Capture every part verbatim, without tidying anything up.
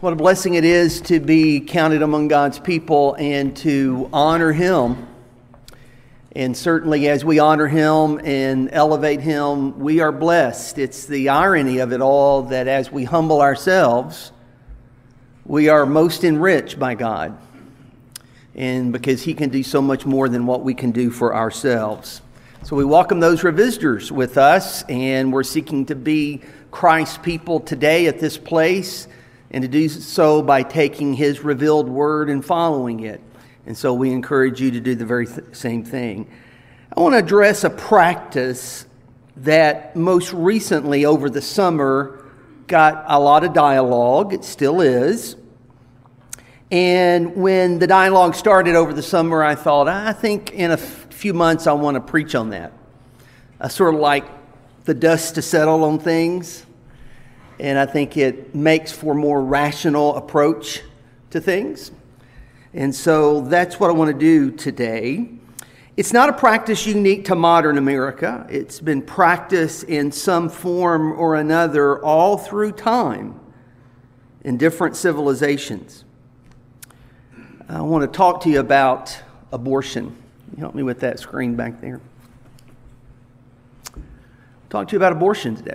What a blessing it is to be counted among God's people and to honor Him. And certainly as we honor Him and elevate Him, we are blessed. It's the irony of it all that as we humble ourselves, we are most enriched by God. And because He can do so much more than what we can do for ourselves. So we welcome those who are visitors with us, and we're seeking to be Christ's people today at this place, and to do so by taking His revealed word and following it. And so we encourage you to do the very th- same thing. I want to address a practice that most recently over the summer got a lot of dialogue. It still is. And when the dialogue started over the summer, I thought, I think in a f- few months I want to preach on that. I sort of like the dust to settle on things. And I think it makes for a more rational approach to things. And so that's what I want to do today. It's not a practice unique to modern America. It's been practiced in some form or another all through time in different civilizations. I want to talk to you about abortion. Can you help me with that screen back there? I'll talk to you about abortion today.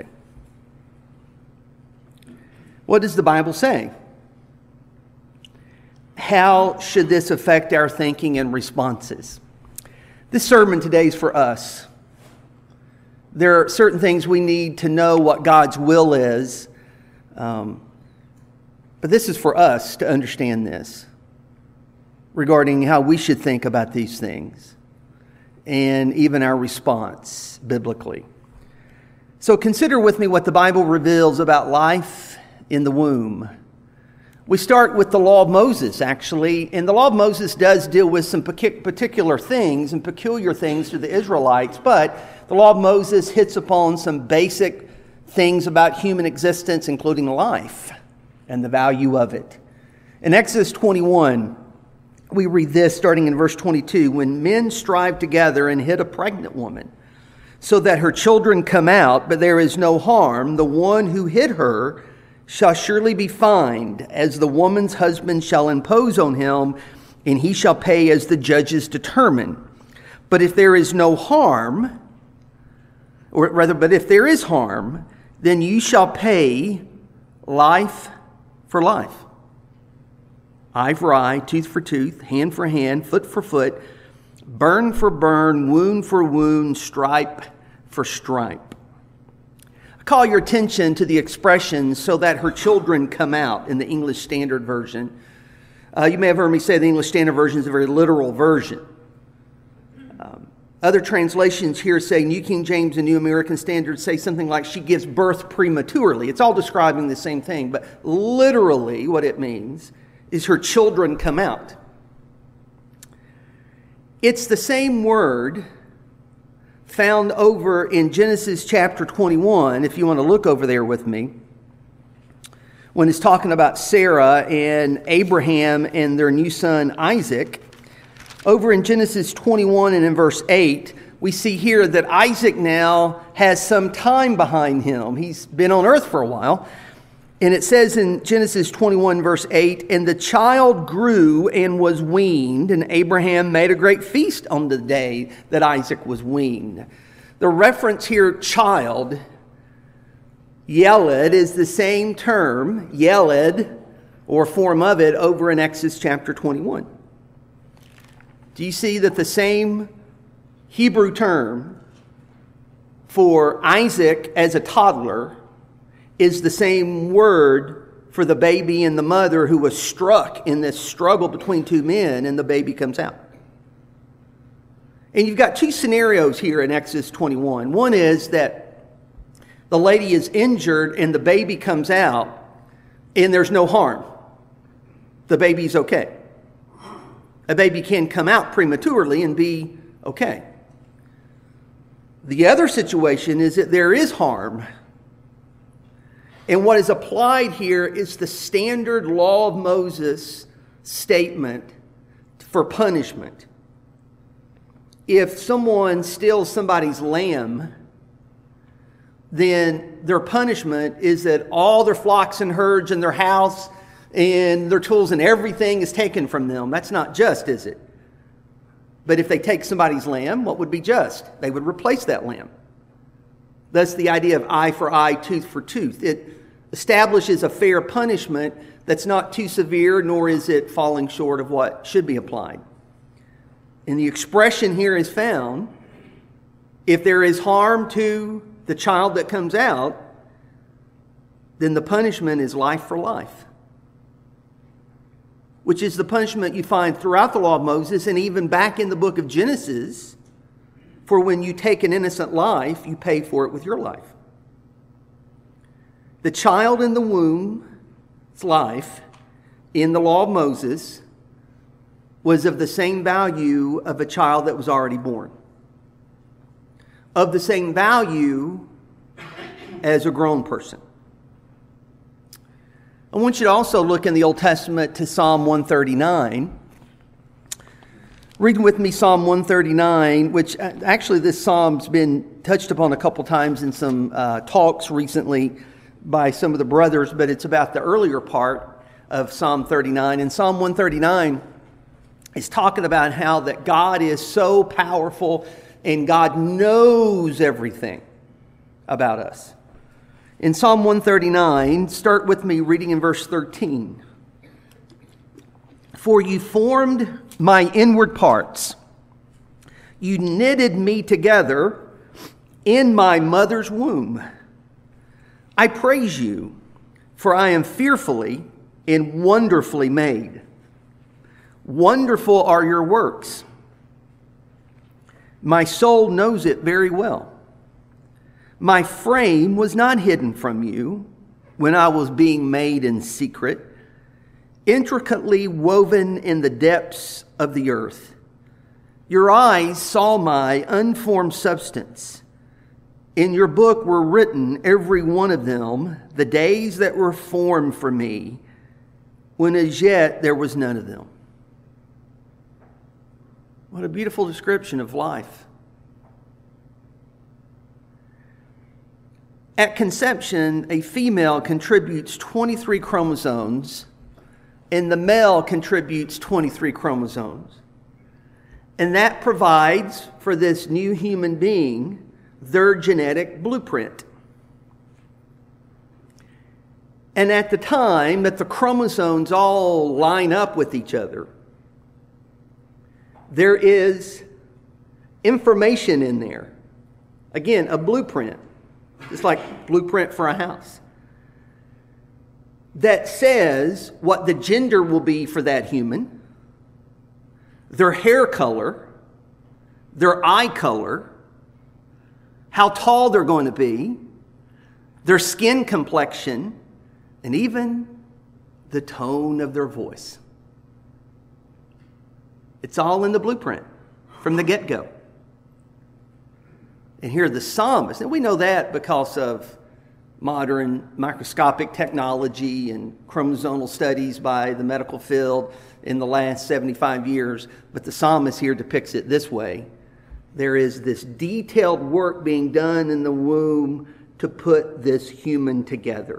What does the Bible say? How should this affect our thinking and responses? This sermon today is for us. There are certain things we need to know what God's will is. Um, but this is for us to understand this regarding how we should think about these things and even our response biblically. So consider with me what the Bible reveals about life in the womb. We start with the law of Moses, actually, and the law of Moses does deal with some particular things and peculiar things to the Israelites, but the law of Moses hits upon some basic things about human existence, including life and the value of it. In Exodus twenty-one, we read this starting in verse twenty-two, when men strive together and hit a pregnant woman, so that her children come out, but there is no harm, the one who hit her shall surely be fined, as the woman's husband shall impose on him, and he shall pay as the judges determine. But if there is no harm, or rather, but if there is harm, then you shall pay life for life. Eye for eye, tooth for tooth, hand for hand, foot for foot, burn for burn, wound for wound, stripe for stripe. Call your attention to the expression, so that her children come out, in the English Standard Version. Uh, you may have heard me say the English Standard Version is a very literal version. Um, other translations here say, New King James and New American Standard say something like she gives birth prematurely. It's all describing the same thing, but literally what it means is her children come out. It's the same word found over in Genesis chapter twenty-one, if you want to look over there with me, when it's talking about Sarah and Abraham and their new son Isaac. Over in Genesis twenty-one and in verse eight, we see here that Isaac now has some time behind him. He's been on earth for a while. And it says in Genesis twenty-one, verse eight, and the child grew and was weaned, and Abraham made a great feast on the day that Isaac was weaned. The reference here, child, Yeled, is the same term, Yeled, or form of it, over in Exodus chapter twenty-one. Do you see that the same Hebrew term for Isaac as a toddler is the same word for the baby and the mother who was struck in this struggle between two men, and the baby comes out? And you've got two scenarios here in Exodus twenty-one. One is that the lady is injured and the baby comes out and there's no harm. The baby's okay. A baby can come out prematurely and be okay. The other situation is that there is harm. And what is applied here is the standard law of Moses statement for punishment. If someone steals somebody's lamb, then their punishment is that all their flocks and herds and their house and their tools and everything is taken from them. That's not just, is it? But if they take somebody's lamb, what would be just? They would replace that lamb. Thus the idea of eye for eye, tooth for tooth. It establishes a fair punishment that's not too severe, nor is it falling short of what should be applied. And the expression here is found, if there is harm to the child that comes out, then the punishment is life for life, which is the punishment you find throughout the law of Moses and even back in the book of Genesis. For when you take an innocent life, you pay for it with your life. The child in the womb's life in the law of Moses was of the same value of a child that was already born, of the same value as a grown person. I want you to also look in the Old Testament to Psalm one thirty-nine. Read with me Psalm one thirty-nine, which actually this psalm's been touched upon a couple times in some uh, talks recently by some of the brothers, but it's about the earlier part of Psalm thirty-nine. And Psalm one thirty-nine is talking about how that God is so powerful and God knows everything about us. In Psalm one thirty-nine, start with me reading in verse thirteen. For you formed my inward parts. You knitted me together in my mother's womb. I praise you, for I am fearfully and wonderfully made. Wonderful are your works. My soul knows it very well. My frame was not hidden from you when I was being made in secret, intricately woven in the depths of the earth. Your eyes saw my unformed substance. In your book were written, every one of them, the days that were formed for me, when as yet there was none of them. What a beautiful description of life. At conception, a female contributes twenty-three chromosomes, and the male contributes twenty-three chromosomes. And that provides for this new human being their genetic blueprint. And at the time that the chromosomes all line up with each other, there is information in there. Again, a blueprint. It's like blueprint for a house. That says what the gender will be for that human, their hair color, their eye color, how tall they're going to be, their skin complexion, and even the tone of their voice. It's all in the blueprint from the get-go. And here the psalmist, and we know that because of modern microscopic technology and chromosomal studies by the medical field in the last seventy-five years, but the psalmist here depicts it this way. There is this detailed work being done in the womb to put this human together.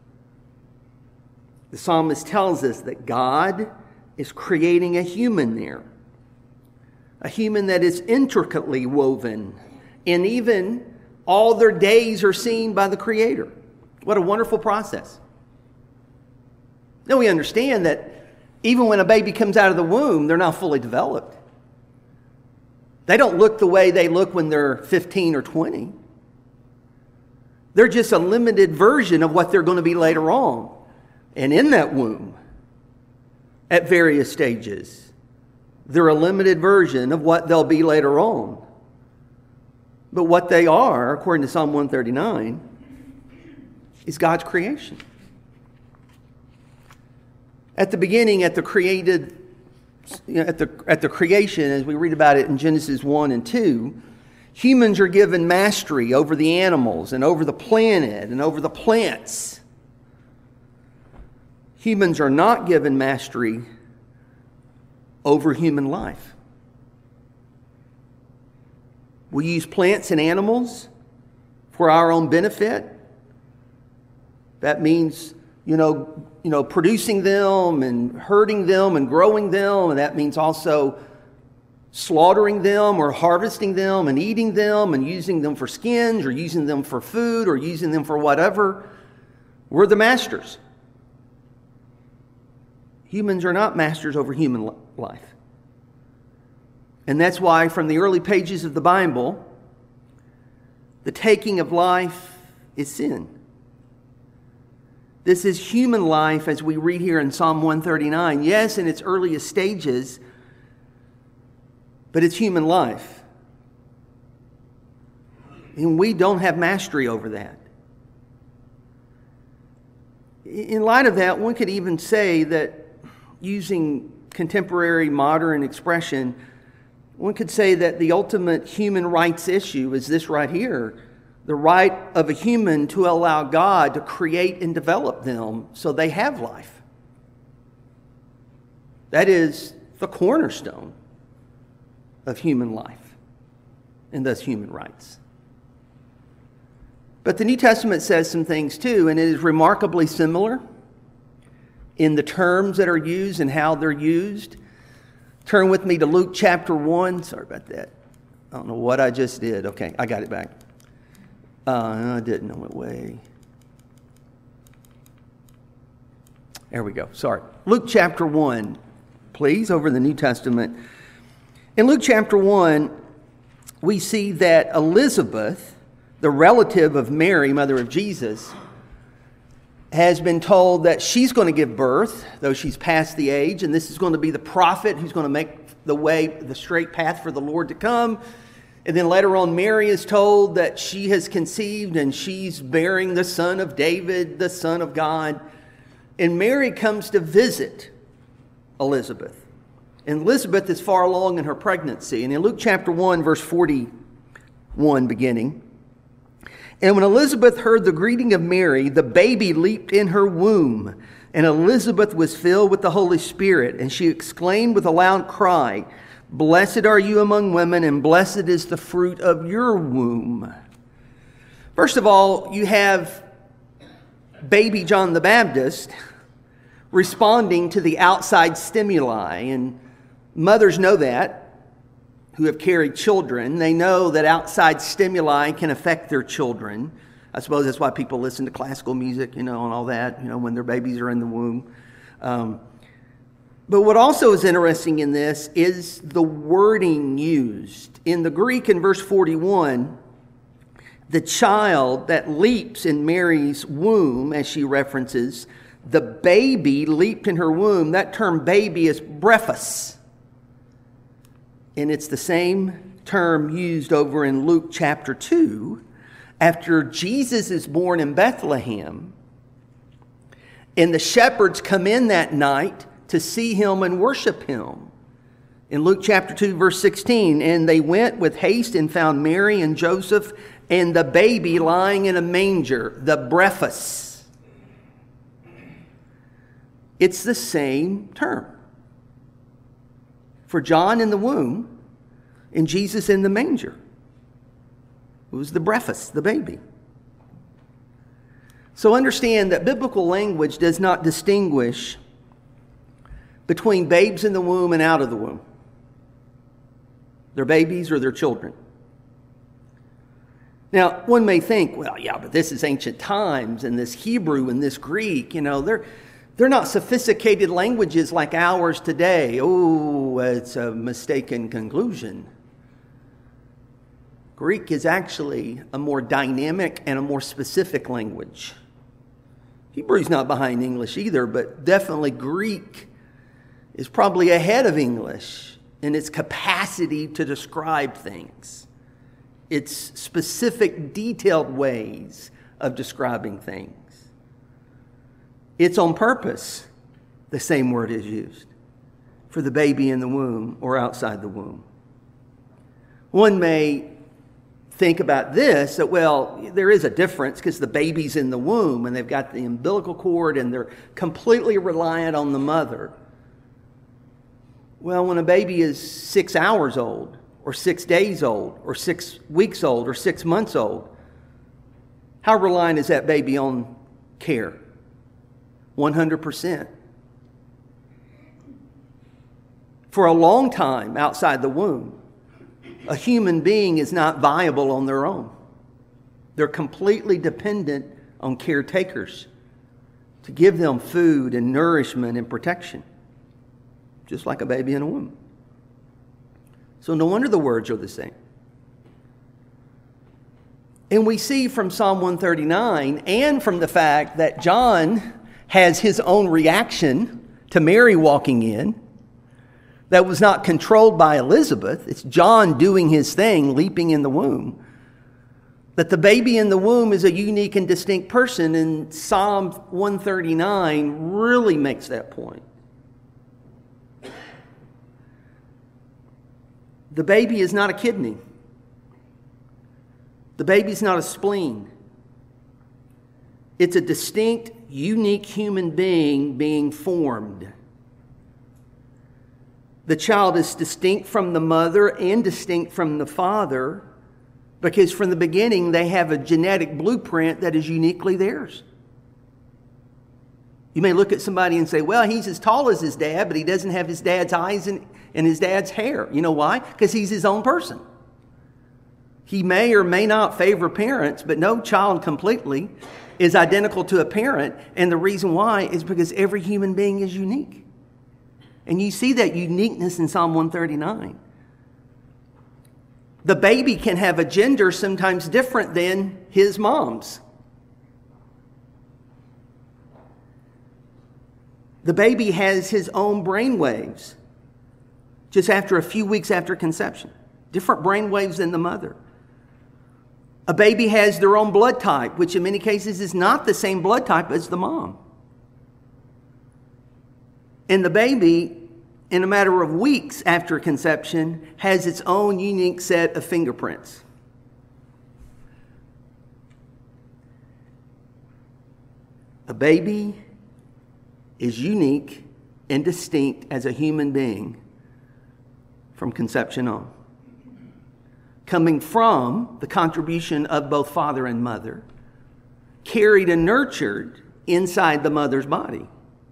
The psalmist tells us that God is creating a human there, a human that is intricately woven, and even all their days are seen by the Creator. What a wonderful process. Now we understand that even when a baby comes out of the womb, they're not fully developed. They don't look the way they look when they're fifteen or twenty. They're just a limited version of what they're going to be later on. And in that womb, at various stages, they're a limited version of what they'll be later on. But what they are, according to Psalm one thirty-nine, is God's creation. At the beginning, at the created, you know, at the at the creation, as we read about it in Genesis one and two, humans are given mastery over the animals and over the planet and over the plants. Humans are not given mastery over human life. We use plants and animals for our own benefit. That means, you know, you know, producing them and herding them and growing them, and that means also slaughtering them or harvesting them and eating them and using them for skins or using them for food or using them for whatever. We're the masters. Humans are not masters over human life. And that's why from the early pages of the Bible, the taking of life is sin. This is human life as we read here in Psalm one thirty-nine. Yes, in its earliest stages, but it's human life. And we don't have mastery over that. In light of that, one could even say that, using contemporary modern expression, one could say that the ultimate human rights issue is this right here: the right of a human to allow God to create and develop them so they have life. That is the cornerstone of human life, and thus human rights. But the New Testament says some things too, and it is remarkably similar in the terms that are used and how they're used. Turn with me to Luke chapter one. Sorry about that. I don't know what I just did. Okay, I got it back. Uh, no, I didn't. I went way. There we go. Sorry. Luke chapter one, please, over in the New Testament. In Luke chapter one, we see that Elizabeth, the relative of Mary, mother of Jesus, has been told that she's going to give birth, though she's past the age, and this is going to be the prophet who's going to make the way, the straight path for the Lord to come. And then later on, Mary is told that she has conceived and she's bearing the son of David, the son of God. And Mary comes to visit Elizabeth. And Elizabeth is far along in her pregnancy. And in Luke chapter one, verse forty-one beginning, "And when Elizabeth heard the greeting of Mary, the baby leaped in her womb. And Elizabeth was filled with the Holy Spirit. And she exclaimed with a loud cry, 'Blessed are you among women, and blessed is the fruit of your womb.'" First of all, you have baby John the Baptist responding to the outside stimuli. And mothers know that, who have carried children. They know that outside stimuli can affect their children. I suppose that's why people listen to classical music, you know, and all that, you know, when their babies are in the womb. Um, but what also is interesting in this is the wording used. In the Greek, in verse forty-one, the child that leaps in Mary's womb, as she references, the baby leaped in her womb. That term baby is brephos. And it's the same term used over in Luke chapter two, after Jesus is born in Bethlehem. And the shepherds come in that night to see him and worship him. In Luke chapter two, verse sixteen, "And they went with haste and found Mary and Joseph and the baby lying in a manger," the brephos. It's the same term for John in the womb and Jesus in the manger. It was the brephos, the baby. So understand that biblical language does not distinguish between babes in the womb and out of the womb. They're babies or they're children. Now, one may think, well, yeah, but this is ancient times, and this Hebrew and this Greek, you know, they're they're not sophisticated languages like ours today. Oh, it's a mistaken conclusion. Greek is actually a more dynamic and a more specific language. Hebrew's not behind English either, but definitely Greek is probably ahead of English in its capacity to describe things. Its specific, detailed ways of describing things. It's on purpose the same word is used for the baby in the womb or outside the womb. One may think about this, that, well, there is a difference because the baby's in the womb and they've got the umbilical cord and they're completely reliant on the mother. Well, when a baby is six hours old or six days old or six weeks old or six months old, how reliant is that baby on care? one hundred percent. For a long time outside the womb, a human being is not viable on their own. They're completely dependent on caretakers to give them food and nourishment and protection, just like a baby in a womb. So no wonder the words are the same. And we see from Psalm one thirty-nine and from the fact that John has his own reaction to Mary walking in that was not controlled by Elizabeth. It's John doing his thing, leaping in the womb. That the baby in the womb is a unique and distinct person, and Psalm one thirty-nine really makes that point. The baby is not a kidney. The baby's not a spleen. It's a distinct, unique human being being formed. The child is distinct from the mother and distinct from the father because from the beginning they have a genetic blueprint that is uniquely theirs. You may look at somebody and say, well, he's as tall as his dad, but he doesn't have his dad's eyes and, and his dad's hair. You know why? Because he's his own person. He may or may not favor parents, but no child completely is identical to a parent. And the reason why is because every human being is unique. And you see that uniqueness in Psalm one thirty-nine. The baby can have a gender sometimes different than his mom's. The baby has his own brain waves just after a few weeks after conception. Different brain waves than the mother. A baby has their own blood type, which in many cases is not the same blood type as the mom. And the baby, in a matter of weeks after conception, has its own unique set of fingerprints. A baby is unique and distinct as a human being from conception on. Coming from the contribution of both father and mother, carried and nurtured inside the mother's body.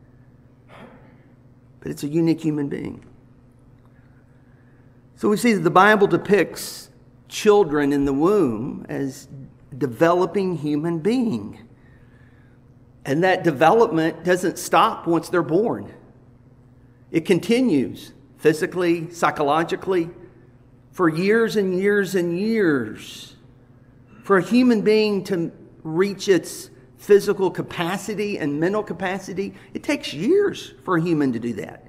But it's a unique human being. So we see that the Bible depicts children in the womb as developing human being. And that development doesn't stop once they're born. It continues physically, psychologically, for years and years and years. For a human being to reach its physical capacity and mental capacity, it takes years for a human to do that.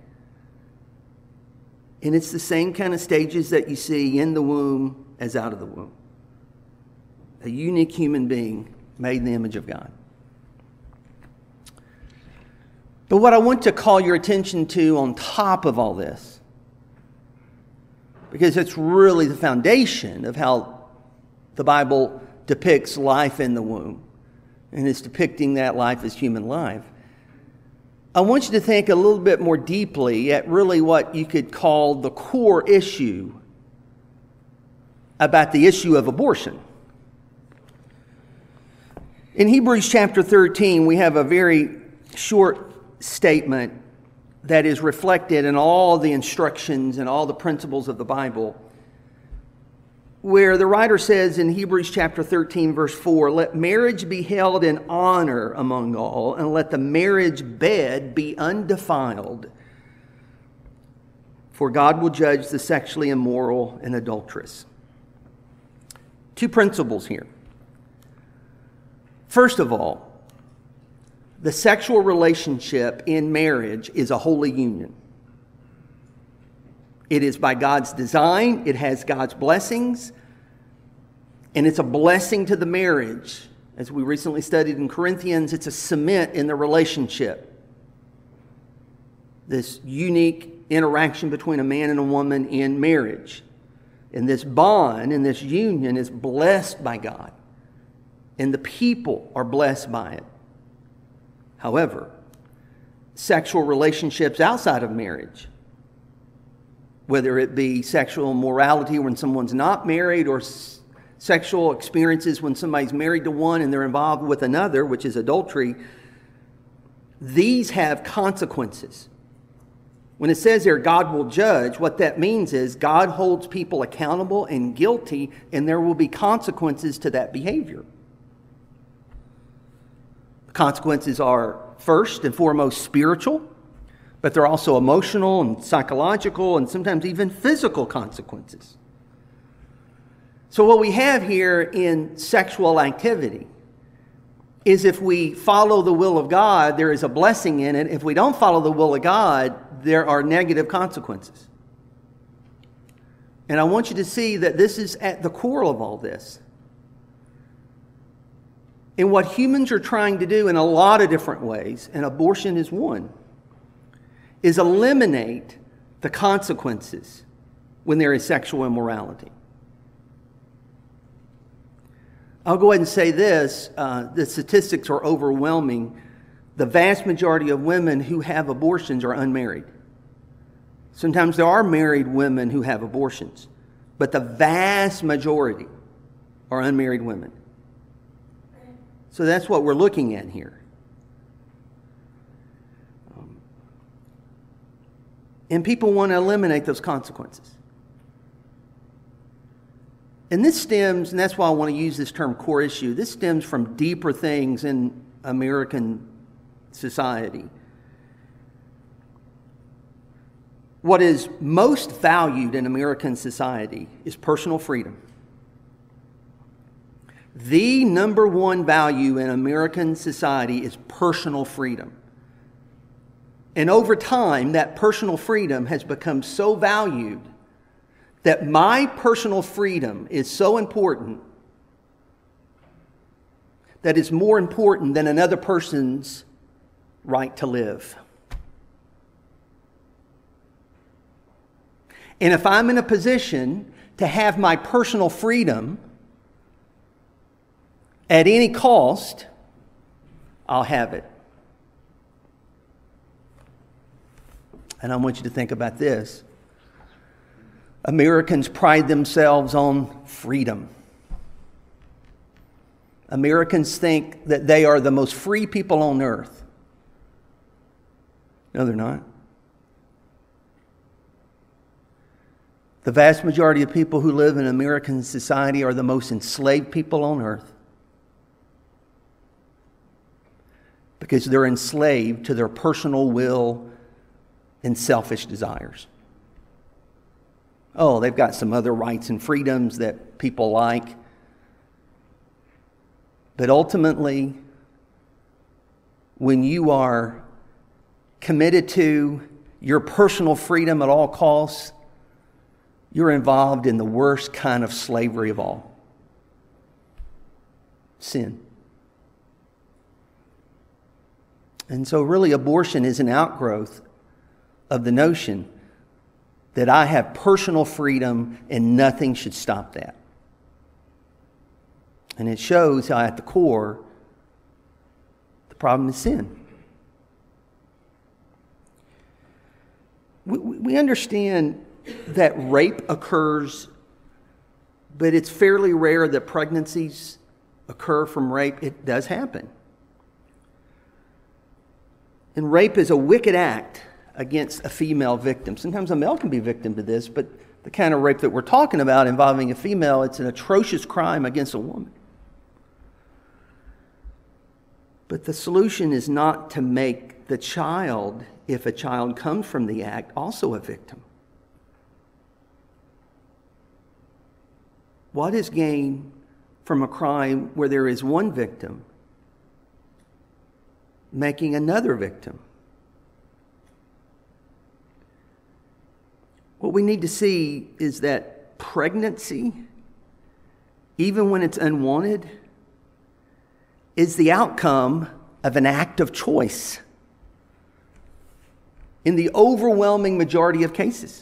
And it's the same kind of stages that you see in the womb as out of the womb. A unique human being made in the image of God. But what I want to call your attention to on top of all this, because it's really the foundation of how the Bible depicts life in the womb, and it's depicting that life as human life. I want you to think a little bit more deeply at really what you could call the core issue about the issue of abortion. In Hebrews chapter thirteen, we have a very short statement that is reflected in all the instructions and all the principles of the Bible, where the writer says in Hebrews chapter thirteen, verse four, let marriage be held in honor among all, and let the marriage bed be undefiled, for God will judge the sexually immoral and adulterous. Two principles here. First of all, the sexual relationship in marriage is a holy union. It is by God's design, it has God's blessings, and it's a blessing to the marriage. As we recently studied in Corinthians, it's a cement in the relationship. This unique interaction between a man and a woman in marriage. And this bond and this union is blessed by God. And the people are blessed by it. However, sexual relationships outside of marriage, whether it be sexual immorality when someone's not married, or s- sexual experiences when somebody's married to one and they're involved with another, which is adultery, these have consequences. When it says there, God will judge, what that means is God holds people accountable and guilty, and there will be consequences to that behavior. The consequences are first and foremost spiritual, but they're also emotional and psychological and sometimes even physical consequences. So what we have here in sexual activity is if we follow the will of God, there is a blessing in it. If we don't follow the will of God, there are negative consequences. And I want you to see that this is at the core of all this. And what humans are trying to do in a lot of different ways, and abortion is one, is eliminate the consequences when there is sexual immorality. I'll go ahead and say this, uh, the statistics are overwhelming. The vast majority of women who have abortions are unmarried. Sometimes there are married women who have abortions, but the vast majority are unmarried women. So that's what we're looking at here. Um, and people want to eliminate those consequences. And this stems, and that's why I want to use this term core issue, this stems from deeper things in American society. What is most valued in American society is personal freedom. The number one value in American society is personal freedom. And over time, that personal freedom has become so valued that my personal freedom is so important that it's more important than another person's right to live. And if I'm in a position to have my personal freedom at any cost, I'll have it. And I want you to think about this. Americans pride themselves on freedom. Americans think that they are the most free people on earth. No, they're not. The vast majority of people who live in American society are the most enslaved people on earth. Because they're enslaved to their personal will and selfish desires. Oh, they've got some other rights and freedoms that people like. But ultimately, when you are committed to your personal freedom at all costs, you're involved in the worst kind of slavery of all. Sin. And so really abortion is an outgrowth of the notion that I have personal freedom and nothing should stop that. And it shows how at the core, the problem is sin. We, we understand that rape occurs, but it's fairly rare that pregnancies occur from rape. It does happen. And rape is a wicked act against a female victim. Sometimes a male can be victim to this, but the kind of rape that we're talking about involving a female, it's an atrocious crime against a woman. But the solution is not to make the child, if a child comes from the act, also a victim. What is gained from a crime where there is one victim making another victim? What we need to see is that pregnancy, even when it's unwanted, is the outcome of an act of choice in the overwhelming majority of cases.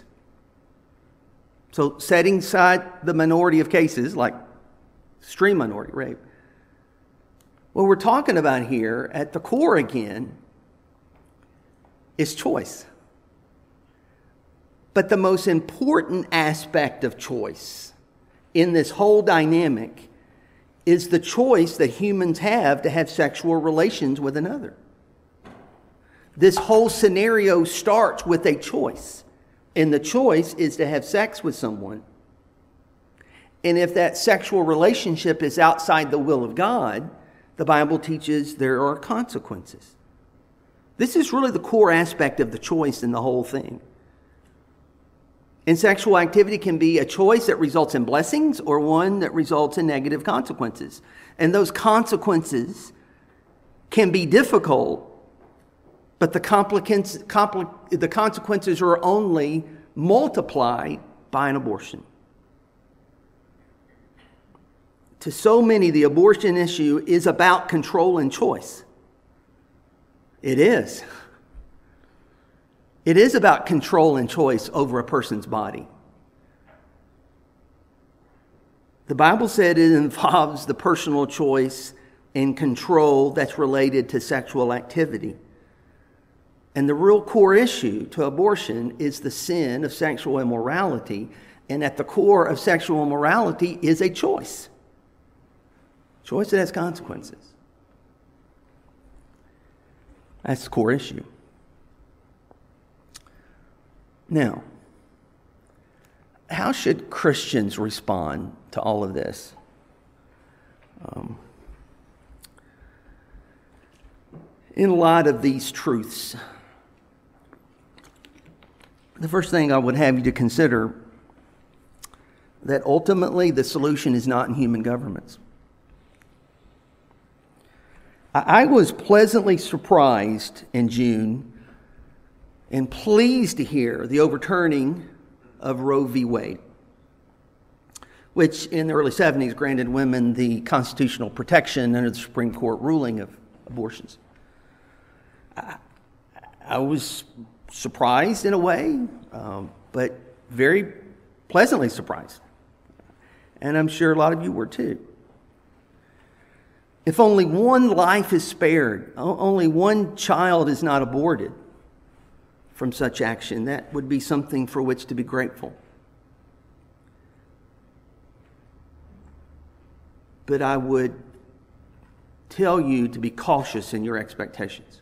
So setting aside the minority of cases, like extreme minority rape, what we're talking about here at the core again is choice. But the most important aspect of choice in this whole dynamic is the choice that humans have to have sexual relations with another. This whole scenario starts with a choice. And the choice is to have sex with someone. And if that sexual relationship is outside the will of God, the Bible teaches there are consequences. This is really the core aspect of the choice in the whole thing. And sexual activity can be a choice that results in blessings or one that results in negative consequences. And those consequences can be difficult, but the, complicans, compli- the consequences are only multiplied by an abortion. To so many, the abortion issue is about control and choice. It is. It is about control and choice over a person's body. The Bible said it involves the personal choice and control that's related to sexual activity. And the real core issue to abortion is the sin of sexual immorality. And at the core of sexual immorality is a choice. Choice that has consequences. That's the core issue. Now, how should Christians respond to all of this? Um, in light of these truths, the first thing I would have you to consider that ultimately the solution is not in human governments. I was pleasantly surprised in June and pleased to hear the overturning of Roe v. Wade, which in the early seventies granted women the constitutional protection under the Supreme Court ruling of abortions. I, I was surprised in a way, um, but very pleasantly surprised. And I'm sure a lot of you were too. If only one life is spared, only one child is not aborted from such action, that would be something for which to be grateful. But I would tell you to be cautious in your expectations.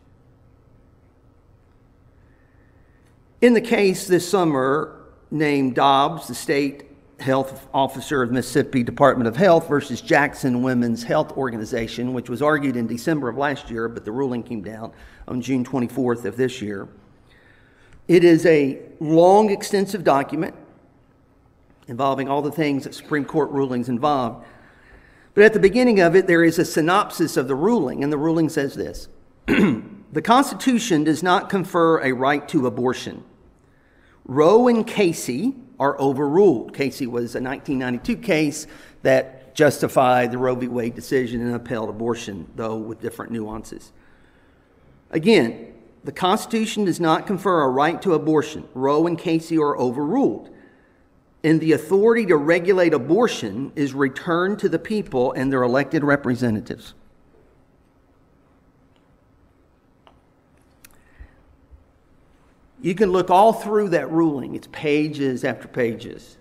In the case this summer named Dobbs, the state health officer of Mississippi Department of Health versus Jackson Women's Health Organization, which was argued in December of last year, but the ruling came down on June twenty-fourth of this year. It is a long, extensive document involving all the things that Supreme Court rulings involve. But at the beginning of it, there is a synopsis of the ruling, and the ruling says this. The Constitution does not confer a right to abortion. Roe and Casey are overruled. Casey was a nineteen ninety-two case that justified the Roe v. Wade decision and upheld abortion, though with different nuances. Again, the Constitution does not confer a right to abortion. Roe and Casey are overruled. And the authority to regulate abortion is returned to the people and their elected representatives. You can look all through that ruling. It's pages after pages.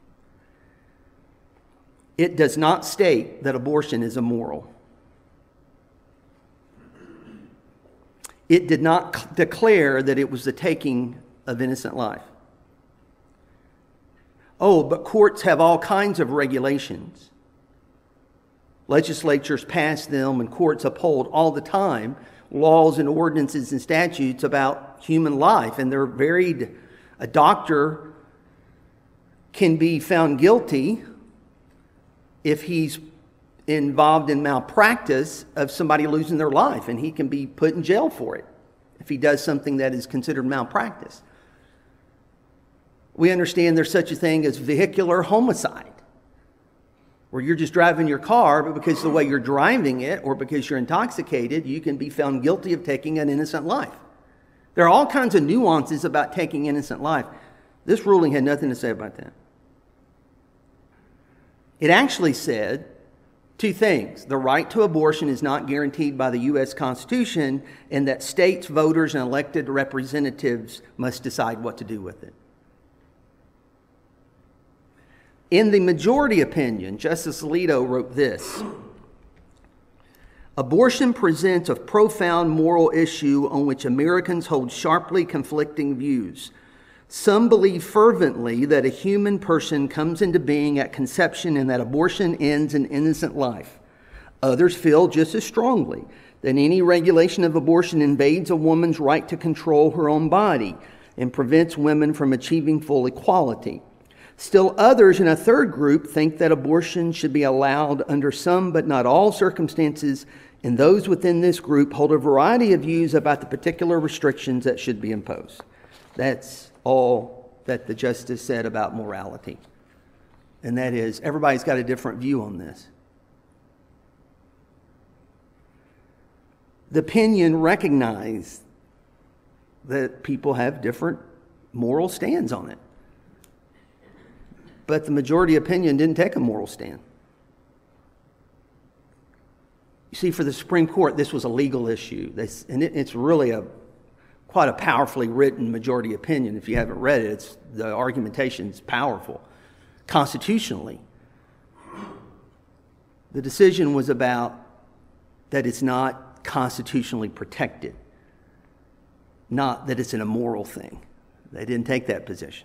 It does not state that abortion is immoral. It did not c- declare that it was the taking of innocent life. Oh, but courts have all kinds of regulations. Legislatures pass them and courts uphold all the time laws and ordinances and statutes about human life, and they're varied. A doctor can be found guilty if he's involved in malpractice of somebody losing their life, and he can be put in jail for it if he does something that is considered malpractice. We understand there's such a thing as vehicular homicide, where you're just driving your car, but because of the way you're driving it or because you're intoxicated, you can be found guilty of taking an innocent life. There are all kinds of nuances about taking innocent life. This ruling had nothing to say about that. It actually said two things. The right to abortion is not guaranteed by the U S Constitution, and that states, voters, and elected representatives must decide what to do with it. In the majority opinion, Justice Alito wrote this: Abortion presents a profound moral issue on which Americans hold sharply conflicting views. Some believe fervently that a human person comes into being at conception and that abortion ends an innocent life. Others feel just as strongly that any regulation of abortion invades a woman's right to control her own body and prevents women from achieving full equality. Still others in a third group think that abortion should be allowed under some but not all circumstances, and those within this group hold a variety of views about the particular restrictions that should be imposed. That's all that the justice said about morality. And that is, everybody's got a different view on this. The opinion recognized that people have different moral stands on it. But the majority opinion didn't take a moral stand. You see, for the Supreme Court, this was a legal issue. This, and it, it's really a quite a powerfully written majority opinion. If you haven't read it, it's, the argumentation is powerful. Constitutionally, the decision was about that it's not constitutionally protected, not that it's an immoral thing. They didn't take that position.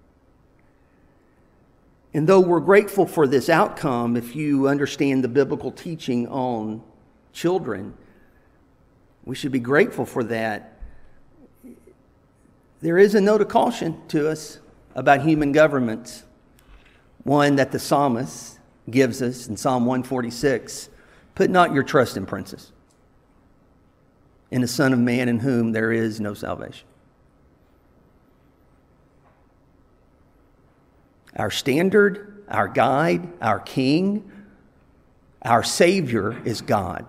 And though we're grateful for this outcome, if you understand the biblical teaching on children, we should be grateful for that. There is a note of caution to us about human governments, one that the psalmist gives us in Psalm one forty-six. Put not your trust in princes, in the Son of Man in whom there is no salvation. Our standard, our guide, our king, our Savior is God.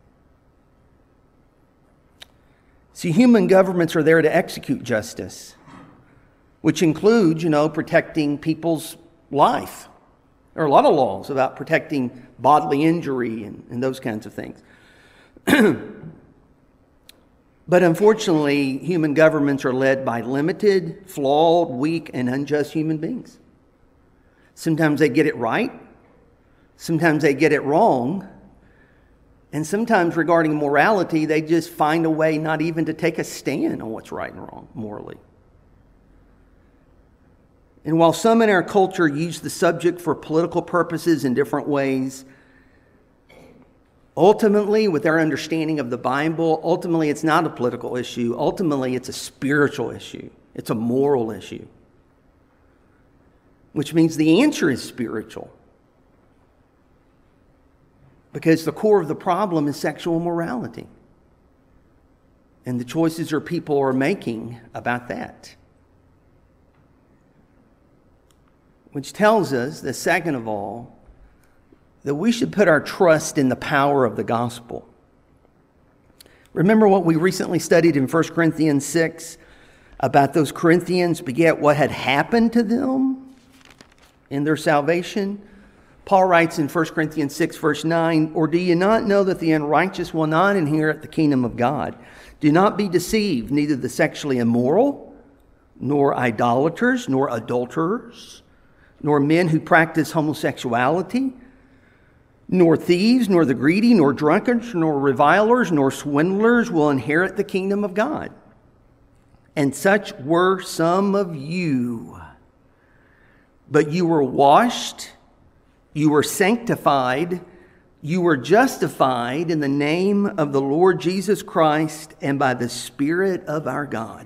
See, human governments are there to execute justice, which includes, you know, protecting people's life. There are a lot of laws about protecting bodily injury and, and those kinds of things. But unfortunately, human governments are led by limited, flawed, weak, and unjust human beings. Sometimes they get it right. Sometimes they get it wrong. And sometimes regarding morality, they just find a way not even to take a stand on what's right and wrong morally. And while some in our culture use the subject for political purposes in different ways, ultimately, with our understanding of the Bible, ultimately it's not a political issue. Ultimately, it's a spiritual issue. It's a moral issue. Which means the answer is spiritual. Because the core of the problem is sexual morality. And the choices our people are making about that. Which tells us that, second of all, that we should put our trust in the power of the gospel. Remember what we recently studied in First Corinthians six about those Corinthians beget what had happened to them in their salvation? Paul writes in First Corinthians six, verse nine, "Or do you not know that the unrighteous will not inherit the kingdom of God? Do not be deceived, neither the sexually immoral, nor idolaters, nor adulterers, nor men who practice homosexuality, nor thieves, nor the greedy, nor drunkards, nor revilers, nor swindlers will inherit the kingdom of God. And such were some of you. But you were washed, you were sanctified, you were justified in the name of the Lord Jesus Christ and by the Spirit of our God."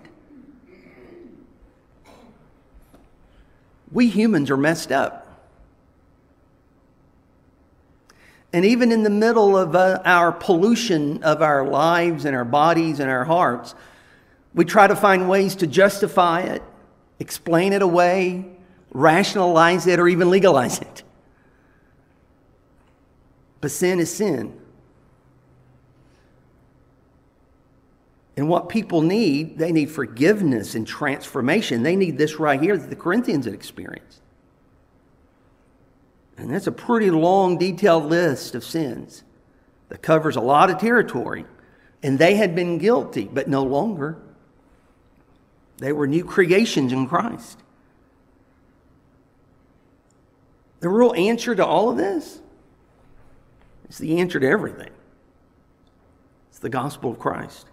We humans are messed up. And even in the middle of uh, our pollution of our lives and our bodies and our hearts, we try to find ways to justify it, explain it away, rationalize it, or even legalize it. But sin is sin. And what people need, they need forgiveness and transformation. They need this right here that the Corinthians had experienced. And that's a pretty long, detailed list of sins that covers a lot of territory. And they had been guilty, but no longer. They were new creations in Christ. The real answer to all of this is the answer to everything. the gospel of Christ.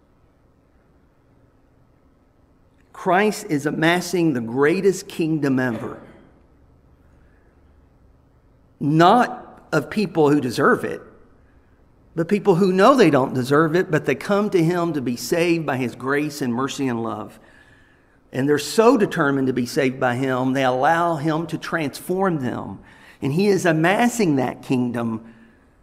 Christ is amassing the greatest kingdom ever. Not of people who deserve it, but people who know they don't deserve it, but they come to him to be saved by his grace and mercy and love. And they're so determined to be saved by him, they allow him to transform them. And he is amassing that kingdom.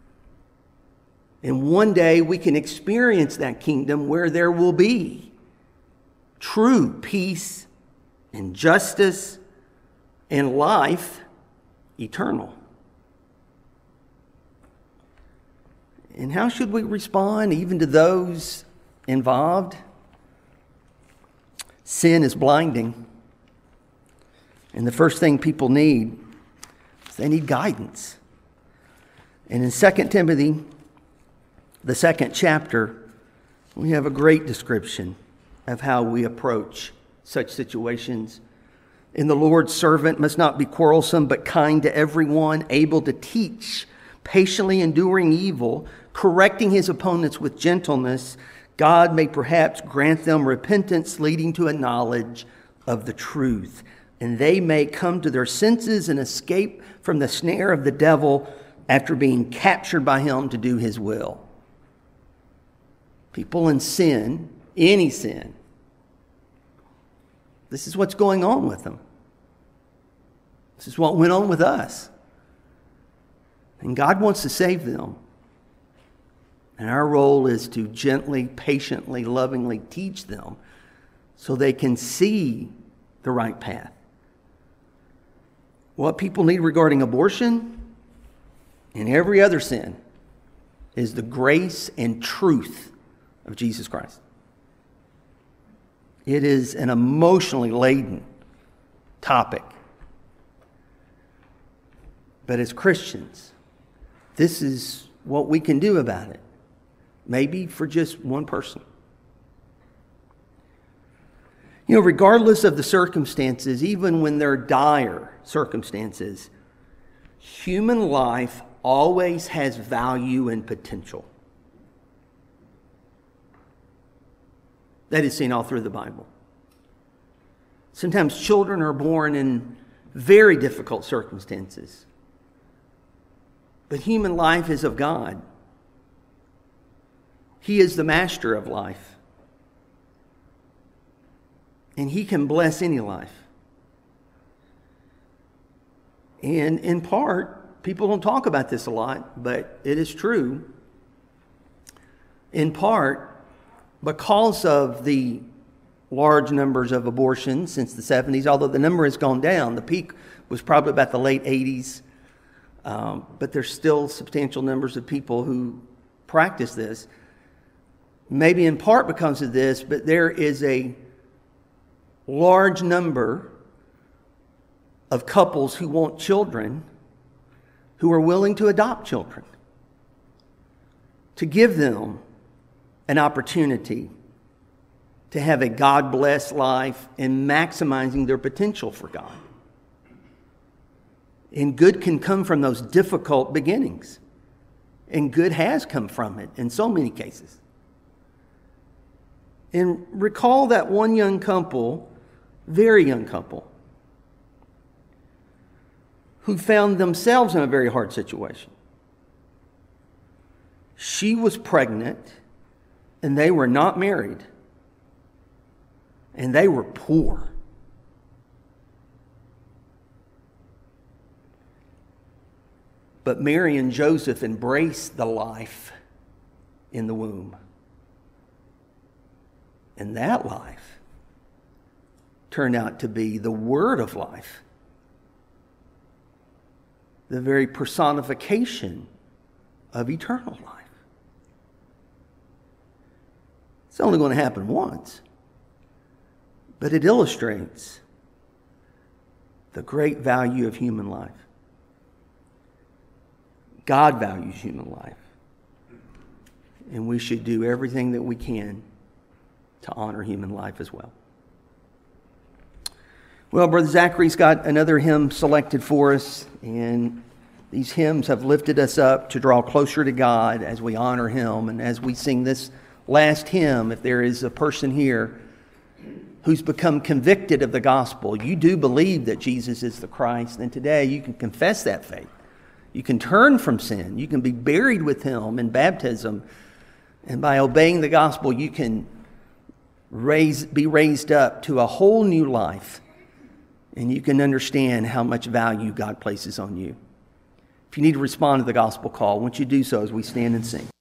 And one day we can experience that kingdom where there will be true peace and justice and life eternal. And how should we respond even to those involved? Sin is blinding. And the first thing people need is they need guidance. And in Second Timothy, the second chapter, we have a great description of how we approach such situations. And the Lord's servant must not be quarrelsome, but kind to everyone, able to teach, patiently enduring evil, correcting his opponents with gentleness. God may perhaps grant them repentance leading to a knowledge of the truth, and they may come to their senses and escape from the snare of the devil after being captured by him to do his will. People in sin, any sin, this is what's going on with them. This is what went on with us. And God wants to save them. And our role is to gently, patiently, lovingly teach them so they can see the right path. What people need regarding abortion and every other sin is the grace and truth of Jesus Christ. It is an emotionally laden topic. But as Christians, this is what we can do about it. Maybe for just one person. You know, regardless of the circumstances, even when they're dire circumstances, human life always has value and potential. That is seen all through the Bible. Sometimes children are born in very difficult circumstances. But human life is of God. He is the master of life. And he can bless any life. And in part, people don't talk about this a lot, but it is true. In part, because of the large numbers of abortions since the seventies, although the number has gone down, the peak was probably about the late eighties. Um, but there's still substantial numbers of people who practice this. Maybe in part because of this, but there is a large number of couples who want children who are willing to adopt children, to give them an opportunity to have a God-blessed life and maximizing their potential for God. And good can come from those difficult beginnings. And good has come from it in so many cases. And recall that one young couple, very young couple, who found themselves in a very hard situation. She was pregnant, and they were not married. And they were poor. But Mary and Joseph embraced the life in the womb. And that life turned out to be the word of life, the very personification of eternal life. It's only going to happen once, but it illustrates the great value of human life. God values human life, and we should do everything that we can to honor human life as well. Well, Brother Zachary's got another hymn selected for us, and These hymns have lifted us up to draw closer to God as we honor Him. And as we sing this last hymn, if there is a person here who's become convicted of the gospel, you do believe that Jesus is the Christ, then today you can confess that faith. You can turn from sin. You can be buried with Him in baptism. And by obeying the gospel, you can raise, be raised up to a whole new life. And you can understand how much value God places on you. If you need to respond to the gospel call, won't you do so as we stand and sing?